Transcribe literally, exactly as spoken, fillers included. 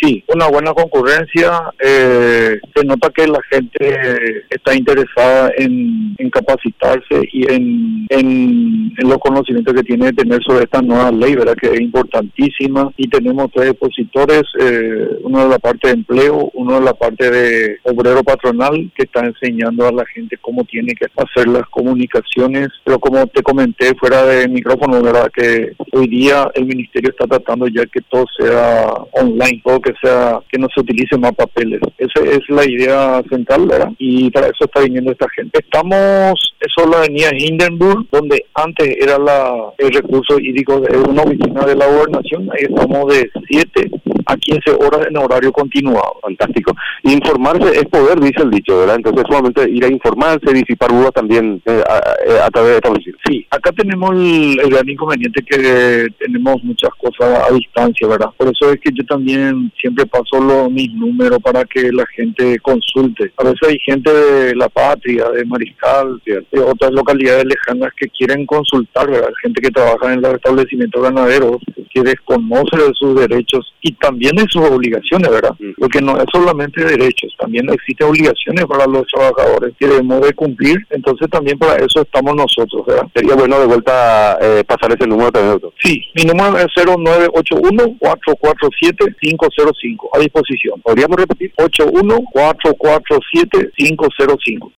Sí, una buena concurrencia, eh, se nota que la gente está interesada en, en capacitarse y en, en, en los conocimientos que tiene de tener sobre esta nueva ley, ¿verdad? Que es importantísima, y tenemos tres expositores, eh, uno de la parte de empleo, uno de la parte de obrero patronal, que está enseñando a la gente cómo tiene que hacer las comunicaciones, pero como te comenté fuera de micrófono, ¿verdad? Que hoy día el ministerio está tratando ya que todo sea online, todo que sea, que no se utilice más papeles. Esa es la idea central, ¿verdad? Y para eso está viniendo esta gente. Estamos, eso es la avenida Hindenburg, donde antes era la, el recurso hídrico de una oficina de la gobernación. Ahí estamos de siete a quince horas en horario continuado. Fantástico. Informarse es poder, dice el dicho, ¿verdad? Entonces solamente ir a informarse, disipar dudas también eh, a, a través de esta oficina. Sí, acá tenemos el, el gran inconveniente que tenemos muchas cosas a distancia, ¿verdad? Por eso es que yo también siempre paso los, mis números para que la gente consulte. A veces hay gente de La Patria, de Mariscal, de otras localidades lejanas que quieren consultar, ¿verdad? Gente que trabaja en los establecimientos ganaderos, que desconoce de sus derechos y también de sus obligaciones, ¿verdad? Mm. Porque no es solamente derechos, también existen obligaciones para los trabajadores que debemos de cumplir, entonces también para eso estamos nosotros, ¿verdad? Sería bueno de vuelta eh, pasar ese número también, doctor. Sí, mi número es cero nueve ocho uno, cuatro cuatro siete, cinco cero cinco, a disposición. ¿Podríamos repetir? ocho uno, cuatro cuatro siete, cinco cero cinco.